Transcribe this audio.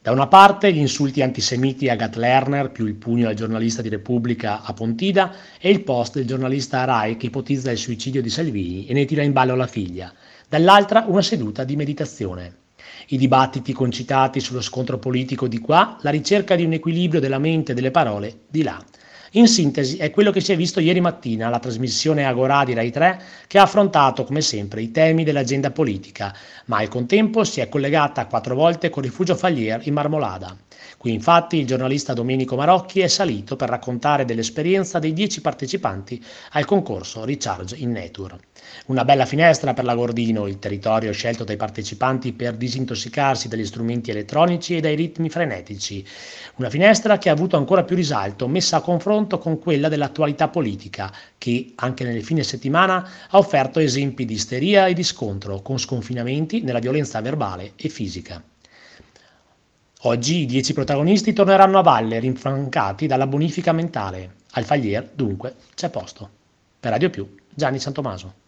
Da una parte gli insulti antisemiti a Gad Lerner, più il pugno al giornalista di Repubblica a Pontida e il post del giornalista Rai che ipotizza il suicidio di Salvini e ne tira in ballo la figlia. Dall'altra una seduta di meditazione. I dibattiti concitati sullo scontro politico di qua, la ricerca di un equilibrio della mente e delle parole di là. In sintesi è quello che si è visto ieri mattina alla trasmissione Agorà di Rai 3 che ha affrontato come sempre i temi dell'agenda politica, ma al contempo si è collegata 4 volte con Rifugio Falier in Marmolada. Qui infatti il giornalista Domenico Marocchi è salito per raccontare dell'esperienza dei 10 partecipanti al concorso Recharge in Nature. Una bella finestra per l'Agordino, il territorio scelto dai partecipanti per disintossicarsi dagli strumenti elettronici e dai ritmi frenetici. Una finestra che ha avuto ancora più risalto, messa a confronto con quella dell'attualità politica, che anche nel fine settimana ha offerto esempi di isteria e di scontro, con sconfinamenti nella violenza verbale e fisica. Oggi i 10 protagonisti torneranno a valle, rinfrancati dalla bonifica mentale. Al Falier, dunque, c'è posto. Per Radio Più, Gianni Santomaso.